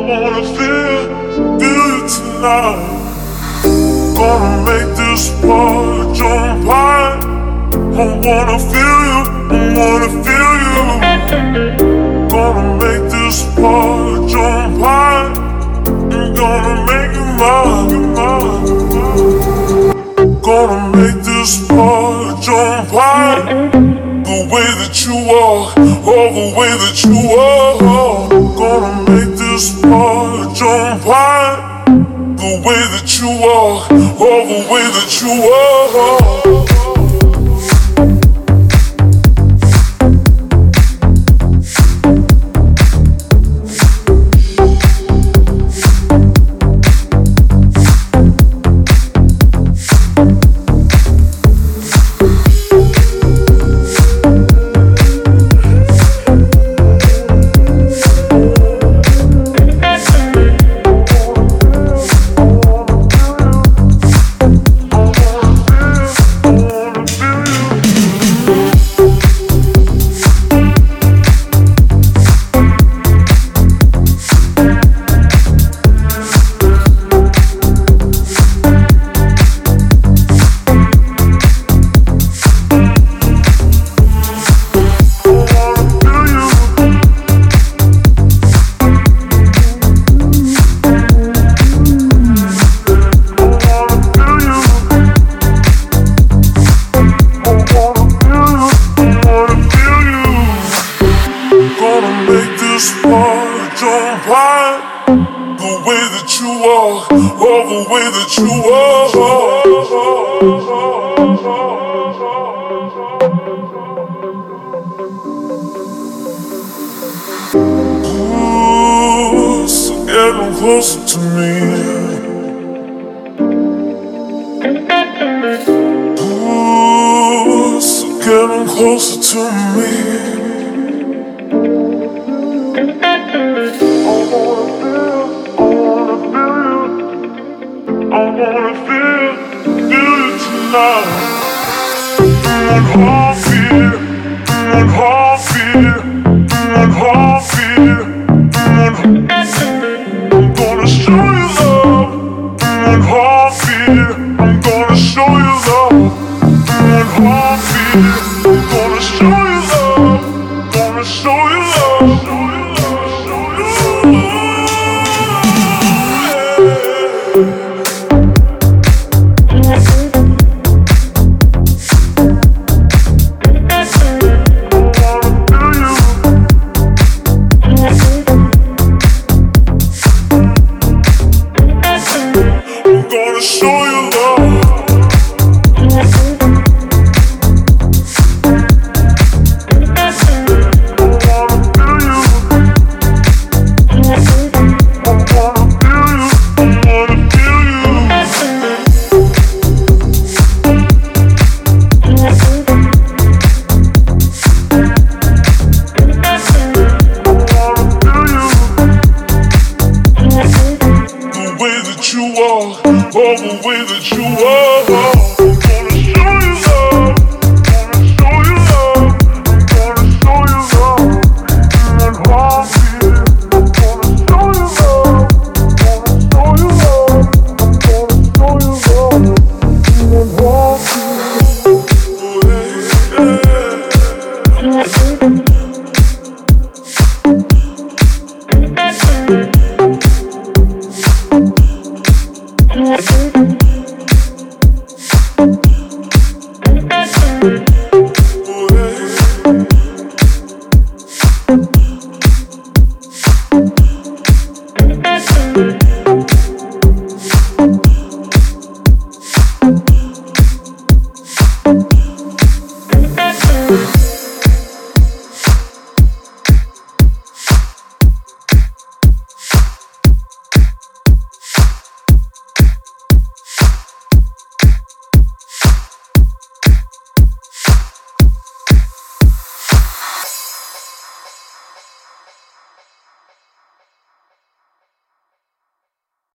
wanna feel you tonight. Gonna make this part jump high. I wanna feel you, I wanna feel you. Gonna make this part jump high. I'm gonna make you mine. Gonna make this part jump high. The way that you walk, all the way that you walk. Gonna make this part jump high. The way that you walk, all the way that you walk. Closer to me. Ooh, so getting closer to me. I wanna feel you tonight. One heartbeat, one heartbeat, one heartbeat, one heartbeat. I'm gonna show you love. One heartbeat. I'm gonna show you love. One heartbeat. I'm gonna show you love. Gonna show you love. Show you love. Show you all the way that you